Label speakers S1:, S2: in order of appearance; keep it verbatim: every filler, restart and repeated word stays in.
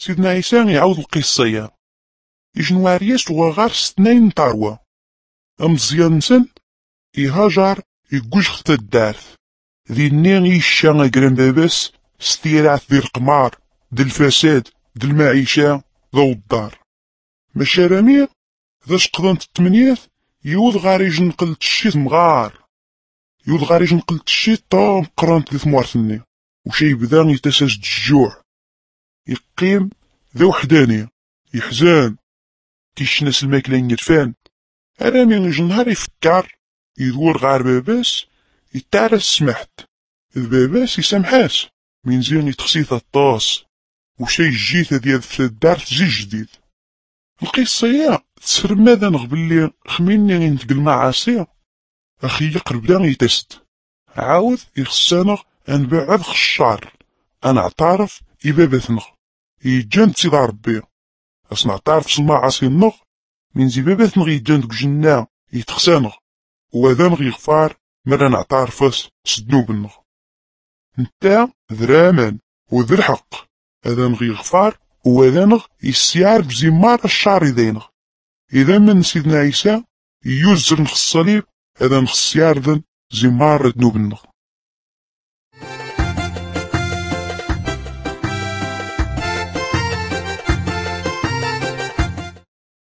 S1: سيدنا عيسى يعاود القصة يجنوارياس وغار ستنين طاروا أمزيان نسن يهاجر يقوش خطا الدارث ذي النين يشا أقران باباس ستيرات ذي القمار ذي الفساد ذي المعيشة ذو الدار ماشا رامي ذا شقضانت التمنيات يوض غاري جنقل تشيت مغار يوض غاري جنقل تشيت طام قرانت ذي ثمارثني وشي بدا يتساج الجوع يقيم ذا وحداني يحزان كيشناس الماكلة يدفان أرامي جنهار يفكر يدور غار باباس يتعرس سمحت باباس يسامحاس من زين يتخسيث الطاس وشي جيت ديال الدار تجي جديد القصة هي تسر ماذا نغبلي خميني نتقل معاصي أخي يقرب دا يتست عاود يخصانا أنبعد خشار أنا اعترف إبابتنا يجان تسيد ربي أصنع تعرف سما عاصي النغ من زي بابتنا يجان دك جنة يتخسانا وهذا نغ يغفار مرة نعترفس سدنوب النغ نتا ذرامان وذر الحق هذا نغ يغفار وهذا نغ يسيار بزمار الشعر دينغ إذا من سيدنا عيسى يوزر نخ الصليب هذا نخ السيار ذن زمار ذنوب النغ